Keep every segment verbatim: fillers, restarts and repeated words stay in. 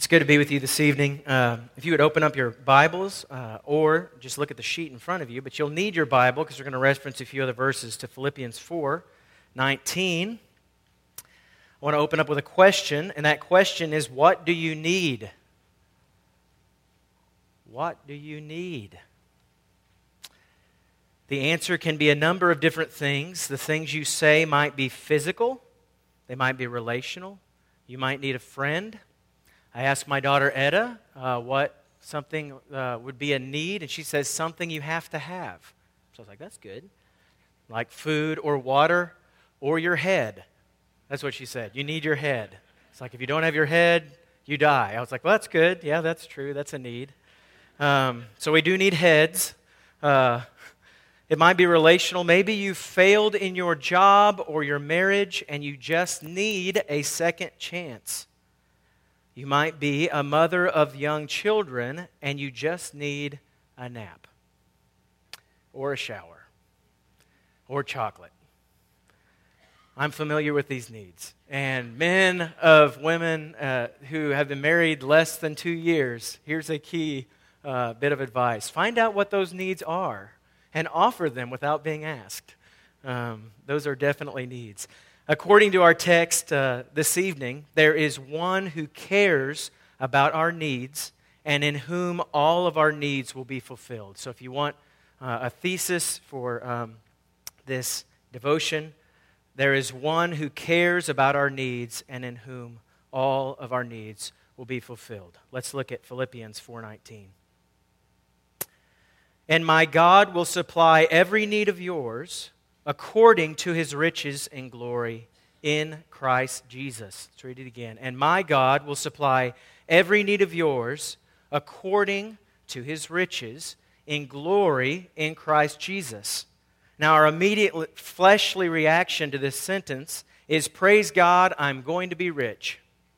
It's good to be with you this evening. Uh, if you would open up your Bibles uh, or just look at the sheet in front of you, but you'll need your Bible because we're going to reference a few other verses to Philippians four nineteen. I want to open up with a question, and that question is, what do you need? What do you need? The answer can be a number of different things. The things you say might be physical. They might be relational. You might need a friend. I asked my daughter Etta uh, what something uh, would be a need, and she says something you have to have. So I was like, that's good. Like food or water or your head. That's what she said. You need your head. It's like if you don't have your head, you die. I was like, well, that's good. Yeah, that's true. That's a need. Um, so we do need heads. Uh, it might be relational. Maybe you failed in your job or your marriage, and you just need a second chance. You might be a mother of young children and you just need a nap or a shower or chocolate. I'm familiar with these needs. And men of women uh, who have been married less than two years, here's a key uh, bit of advice. Find out what those needs are and offer them without being asked. Um, those are definitely needs. According to our text uh, this evening, there is one who cares about our needs and in whom all of our needs will be fulfilled. So if you want uh, a thesis for um, this devotion, there is one who cares about our needs and in whom all of our needs will be fulfilled. Let's look at Philippians four nineteen. And my God will supply every need of yours according to his riches in glory in Christ Jesus. Let's read it again. And my God will supply every need of yours according to his riches in glory in Christ Jesus. Now, our immediate fleshly reaction to this sentence is, praise God, I'm going to be rich.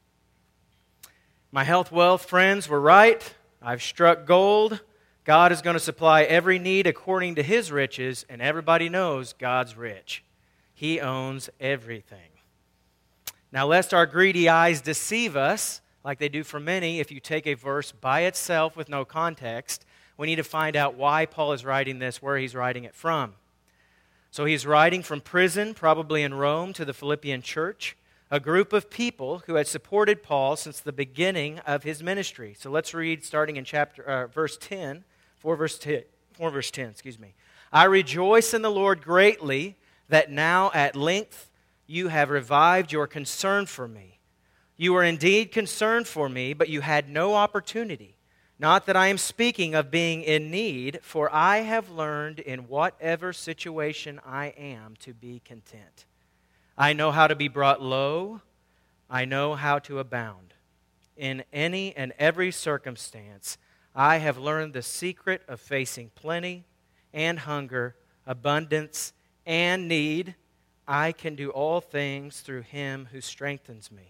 My health, wealth, friends were right. I've struck gold. God is going to supply every need according to his riches, and everybody knows God's rich. He owns everything. Now, lest our greedy eyes deceive us, like they do for many, if you take a verse by itself with no context, we need to find out why Paul is writing this, where he's writing it from. So he's writing from prison, probably in Rome, to the Philippian church, a group of people who had supported Paul since the beginning of his ministry. So let's read starting in chapter uh, verse ten. four verse ten, four verse ten, excuse me. I rejoice in the Lord greatly that now at length you have revived your concern for me. You were indeed concerned for me, but you had no opportunity. Not that I am speaking of being in need, for I have learned in whatever situation I am to be content. I know how to be brought low. I know how to abound. In any and every circumstance, I have learned the secret of facing plenty and hunger, abundance and need. I can do all things through him who strengthens me.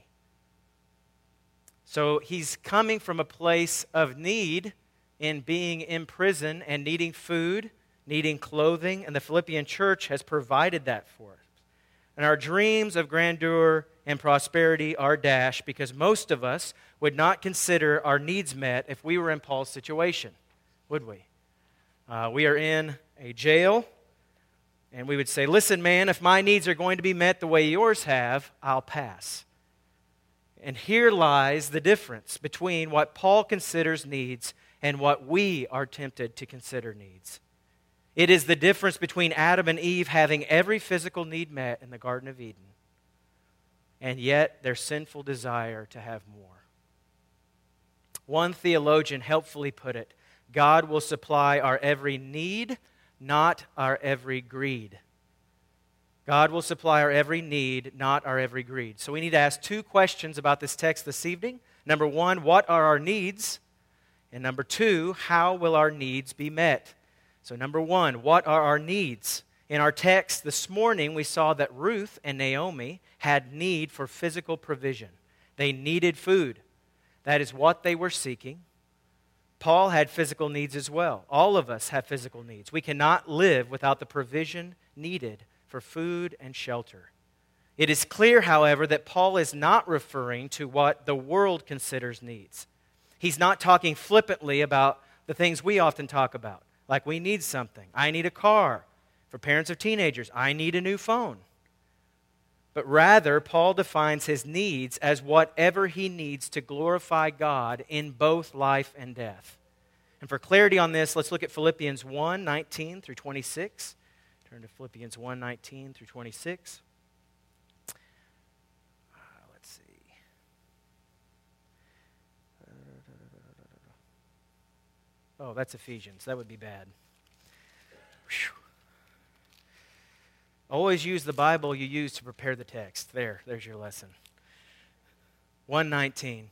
So he's coming from a place of need in being in prison and needing food, needing clothing, and the Philippian church has provided that for us. And our dreams of grandeur and prosperity are dashed because most of us would not consider our needs met if we were in Paul's situation, would we? Uh, we are in a jail, and we would say, listen, man, if my needs are going to be met the way yours have, I'll pass. And here lies the difference between what Paul considers needs and what we are tempted to consider needs. It is the difference between Adam and Eve having every physical need met in the Garden of Eden, and yet their sinful desire to have more. One theologian helpfully put it, God will supply our every need, not our every greed. God will supply our every need, not our every greed. So we need to ask two questions about this text this evening. Number one, what are our needs? And number two, how will our needs be met? So number one, what are our needs? In our text this morning, we saw that Ruth and Naomi had need for physical provision. They needed food. That is what they were seeking. Paul had physical needs as well. All of us have physical needs. We cannot live without the provision needed for food and shelter. It is clear, however, that Paul is not referring to what the world considers needs. He's not talking flippantly about the things we often talk about, like we need something. I need a car. For parents of teenagers, I need a new phone. But rather, Paul defines his needs as whatever he needs to glorify God in both life and death. And for clarity on this, let's look at Philippians one, nineteen through twenty-six. Turn to Philippians one, nineteen through twenty-six. Uh, let's see. Oh, that's Ephesians. That would be bad. Whew. Always use the Bible you use to prepare the text. There, there's your lesson. one nineteen.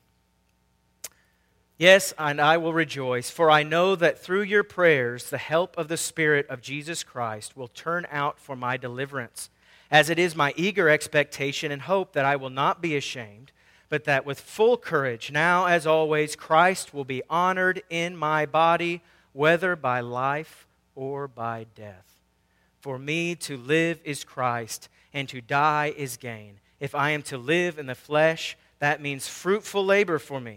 Yes, and I will rejoice, for I know that through your prayers the help of the Spirit of Jesus Christ will turn out for my deliverance, as it is my eager expectation and hope that I will not be ashamed, but that with full courage, now as always, Christ will be honored in my body, whether by life or by death. For me to live is Christ, and to die is gain. If I am to live in the flesh, that means fruitful labor for me.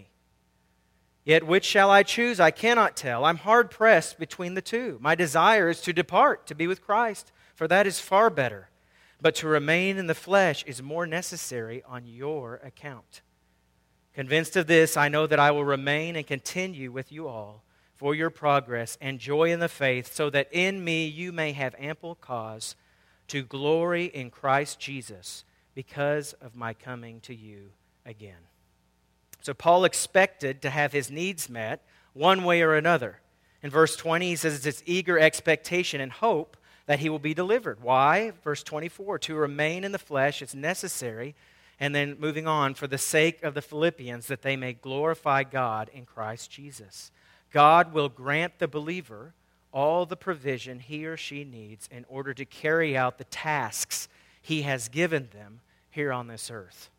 Yet which shall I choose? I cannot tell. I'm hard-pressed between the two. My desire is to depart, to be with Christ, for that is far better. But to remain in the flesh is more necessary on your account. Convinced of this, I know that I will remain and continue with you all for your progress and joy in the faith, so that in me you may have ample cause to glory in Christ Jesus because of my coming to you again. So Paul expected to have his needs met one way or another. In verse twenty, he says it's his eager expectation and hope that he will be delivered. Why? Verse twenty-four, to remain in the flesh is necessary. And then moving on, for the sake of the Philippians, that they may glorify God in Christ Jesus. God will grant the believer all the provision he or she needs in order to carry out the tasks he has given them here on this earth.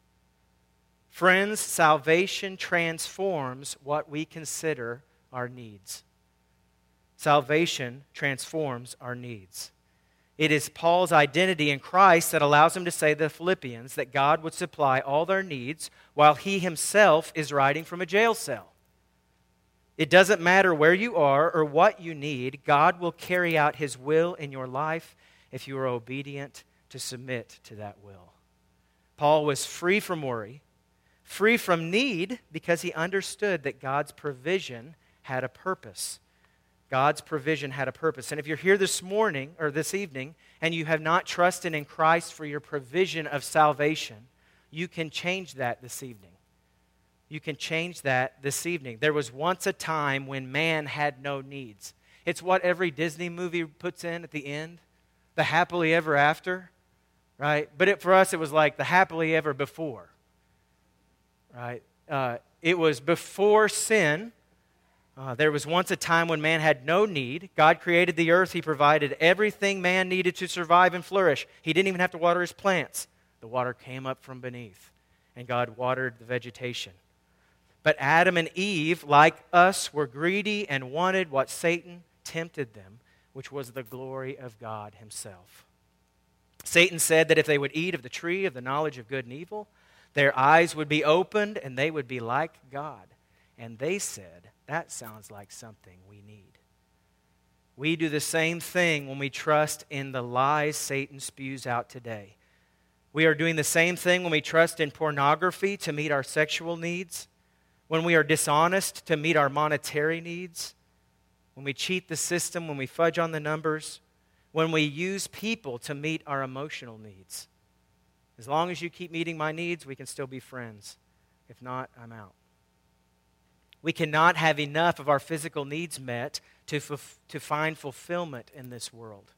Friends, salvation transforms what we consider our needs. Salvation transforms our needs. It is Paul's identity in Christ that allows him to say to the Philippians that God would supply all their needs while he himself is writing from a jail cell. It doesn't matter where you are or what you need, God will carry out his will in your life if you are obedient to submit to that will. Paul was free from worry, free from need, because he understood that God's provision had a purpose. God's provision had a purpose. And if you're here this morning or this evening and you have not trusted in Christ for your provision of salvation, you can change that this evening. You can change that this evening. There was once a time when man had no needs. It's what every Disney movie puts in at the end, the happily ever after, right? But it, for us, it was like the happily ever before, right? Uh, it was before sin. Uh, there was once a time when man had no need. God created the earth. He provided everything man needed to survive and flourish. He didn't even have to water his plants. The water came up from beneath, and God watered the vegetation. But Adam and Eve, like us, were greedy and wanted what Satan tempted them, which was the glory of God himself. Satan said that if they would eat of the tree of the knowledge of good and evil, their eyes would be opened and they would be like God. And they said, that sounds like something we need. We do the same thing when we trust in the lies Satan spews out today. We are doing the same thing when we trust in pornography to meet our sexual needs, when we are dishonest to meet our monetary needs, when we cheat the system, when we fudge on the numbers, when we use people to meet our emotional needs. As long as you keep meeting my needs, we can still be friends. If not, I'm out. We cannot have enough of our physical needs met to, f- to find fulfillment in this world.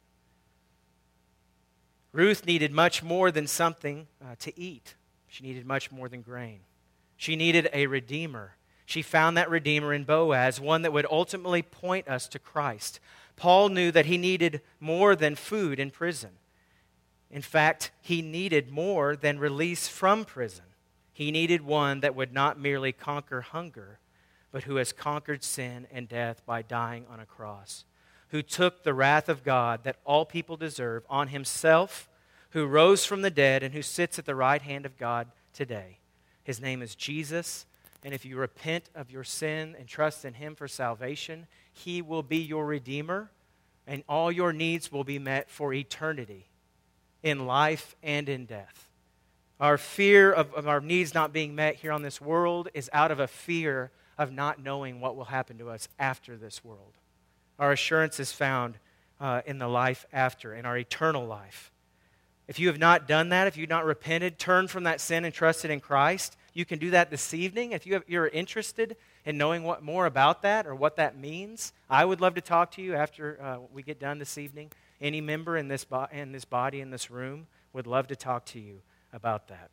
Ruth needed much more than something uh, to eat. She needed much more than grain. She needed a redeemer. She found that redeemer in Boaz, one that would ultimately point us to Christ. Paul knew that he needed more than food in prison. In fact, he needed more than release from prison. He needed one that would not merely conquer hunger, but who has conquered sin and death by dying on a cross, who took the wrath of God that all people deserve on himself, who rose from the dead and who sits at the right hand of God today. His name is Jesus, and if you repent of your sin and trust in Him for salvation, He will be your Redeemer, and all your needs will be met for eternity, in life and in death. Our fear of, of our needs not being met here on this world is out of a fear of not knowing what will happen to us after this world. Our assurance is found uh, in the life after, in our eternal life. If you have not done that, if you've not repented, turned from that sin and trusted in Christ, you can do that this evening. If you have, you're interested in knowing what more about that or what that means, I would love to talk to you after uh, we get done this evening. Any member in this, bo- in this body, in this room, would love to talk to you about that.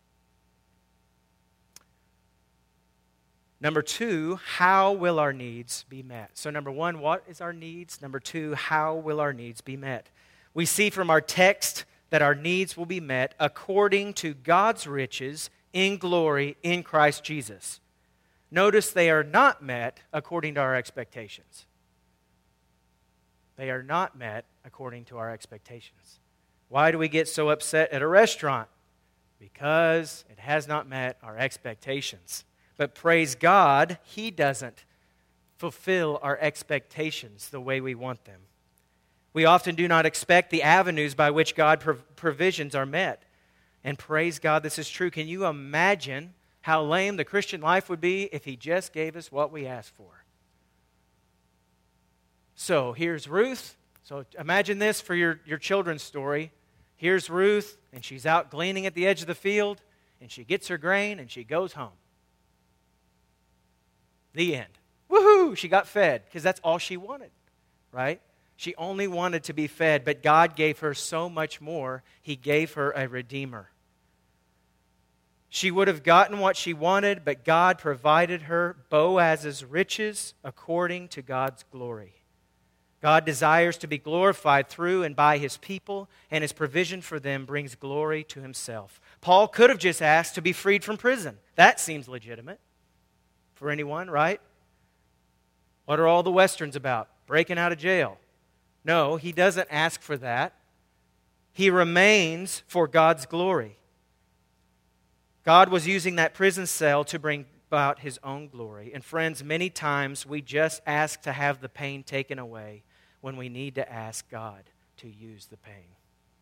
Number two, how will our needs be met? So number one, what is our needs? Number two, how will our needs be met? We see from our text that our needs will be met according to God's riches in glory in Christ Jesus. Notice they are not met according to our expectations. They are not met according to our expectations. Why do we get so upset at a restaurant? Because it has not met our expectations. But praise God, He doesn't fulfill our expectations the way we want them. We often do not expect the avenues by which God's provisions are met. And praise God, this is true. Can you imagine how lame the Christian life would be if He just gave us what we asked for? So here's Ruth. So imagine this for your, your children's story. Here's Ruth, and she's out gleaning at the edge of the field, and she gets her grain, and she goes home. The end. Woohoo! She got fed, because that's all she wanted, right? She only wanted to be fed, but God gave her so much more. He gave her a Redeemer. She would have gotten what she wanted, but God provided her Boaz's riches according to God's glory. God desires to be glorified through and by His people, and His provision for them brings glory to Himself. Paul could have just asked to be freed from prison. That seems legitimate for anyone, right? What are all the Westerns about? Breaking out of jail. No, he doesn't ask for that. He remains for God's glory. God was using that prison cell to bring about His own glory. And friends, many times we just ask to have the pain taken away when we need to ask God to use the pain.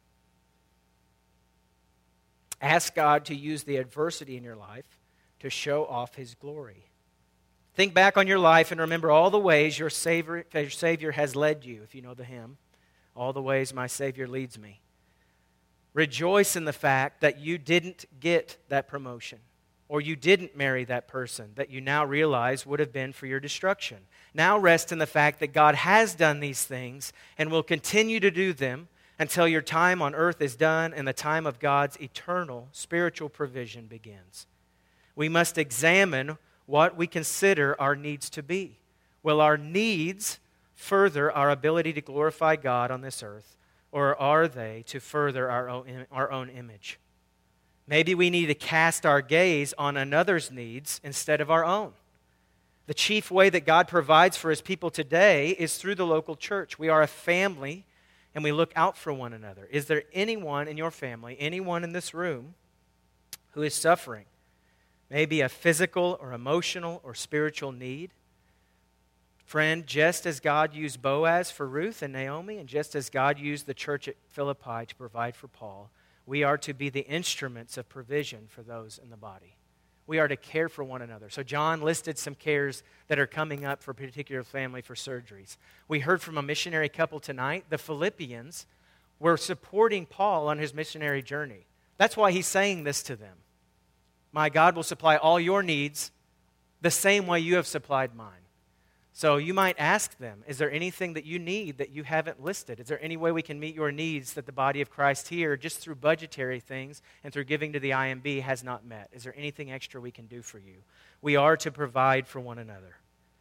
Ask God to use the adversity in your life to show off His glory. Think back on your life and remember all the ways your Savior, your Savior has led you, if you know the hymn. All the ways my Savior leads me. Rejoice in the fact that you didn't get that promotion, or you didn't marry that person that you now realize would have been for your destruction. Now rest in the fact that God has done these things and will continue to do them until your time on earth is done and the time of God's eternal spiritual provision begins. We must examine what we consider our needs to be. Will our needs further our ability to glorify God on this earth, or are they to further our own, our own image? Maybe we need to cast our gaze on another's needs instead of our own. The chief way that God provides for His people today is through the local church. We are a family, and we look out for one another. Is there anyone in your family, anyone in this room, who is suffering? Maybe a physical or emotional or spiritual need. Friend, just as God used Boaz for Ruth and Naomi, and just as God used the church at Philippi to provide for Paul, we are to be the instruments of provision for those in the body. We are to care for one another. So John listed some cares that are coming up for a particular family for surgeries. We heard from a missionary couple tonight. The Philippians were supporting Paul on his missionary journey. That's why he's saying this to them. My God will supply all your needs the same way you have supplied mine. So you might ask them, is there anything that you need that you haven't listed? Is there any way we can meet your needs that the body of Christ here, just through budgetary things and through giving to the I M B, has not met? Is there anything extra we can do for you? We are to provide for one another.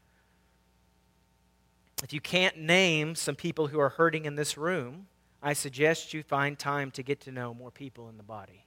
If you can't name some people who are hurting in this room, I suggest you find time to get to know more people in the body.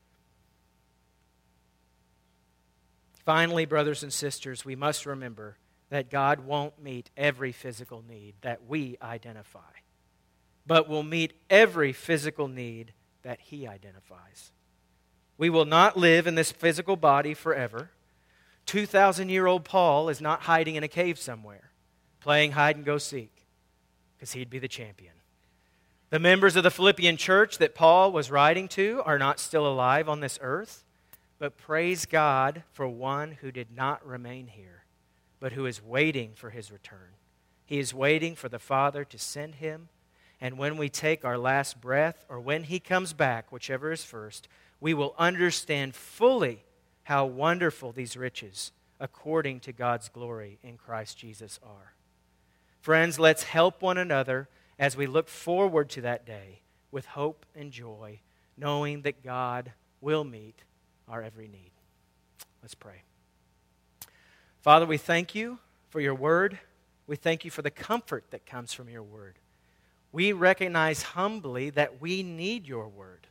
Finally, brothers and sisters, we must remember that God won't meet every physical need that we identify, but will meet every physical need that He identifies. We will not live in this physical body forever. two thousand year old Paul is not hiding in a cave somewhere, playing hide and go seek, because he'd be the champion. The members of the Philippian church that Paul was writing to are not still alive on this earth, but praise God for one who did not remain here, but who is waiting for his return. He is waiting for the Father to send him, and when we take our last breath, or when He comes back, whichever is first, we will understand fully how wonderful these riches, according to God's glory in Christ Jesus, are. Friends, let's help one another as we look forward to that day with hope and joy, knowing that God will meet our every need. Let's pray. Father, we thank You for Your word. We thank You for the comfort that comes from Your word. We recognize humbly that we need Your word.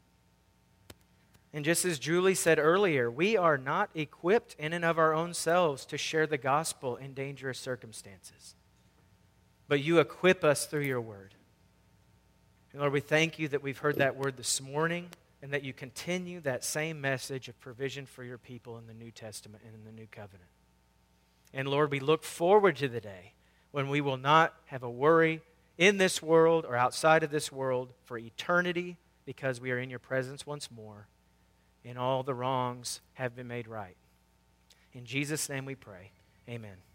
And just as Julie said earlier, we are not equipped in and of our own selves to share the gospel in dangerous circumstances. But You equip us through Your word. And Lord, we thank You that we've heard that word this morning, and that You continue that same message of provision for Your people in the New Testament and in the New Covenant. And Lord, we look forward to the day when we will not have a worry in this world or outside of this world for eternity, because we are in Your presence once more, and all the wrongs have been made right. In Jesus' name we pray. Amen.